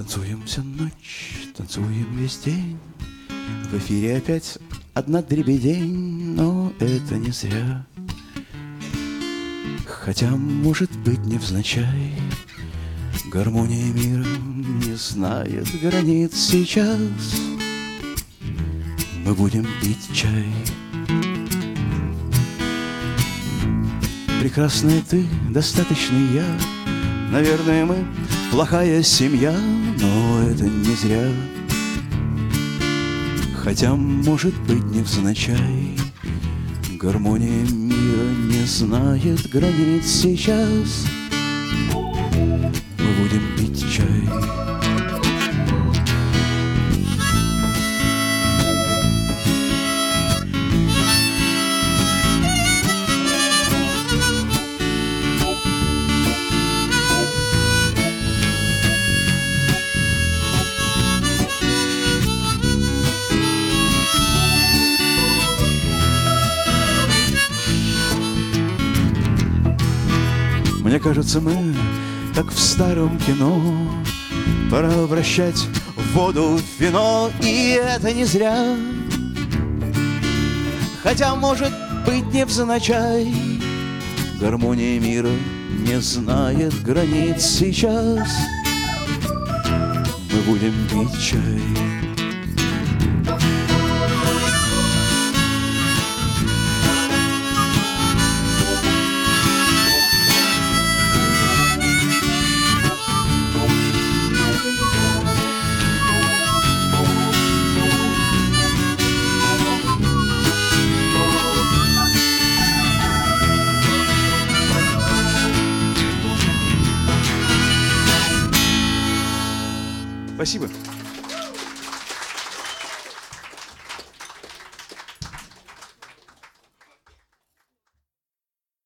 Танцуем всю ночь, танцуем весь день. В эфире опять одна дребедень, но это не зря. Хотя, может быть, невзначай, гармония мира не знает границ сейчас. Мы будем пить чай. Прекрасная ты, достаточный я. Наверное, мы плохая семья, но это не зря. Хотя, может быть, невзначай, гармония мира не знает границ сейчас. Мы будем пить чай. Мне кажется, мы, как в старом кино, пора обращать воду в вино, и это не зря. Хотя, может быть, невзначай, гармония мира не знает границ сейчас. Мы будем пить чай. Спасибо.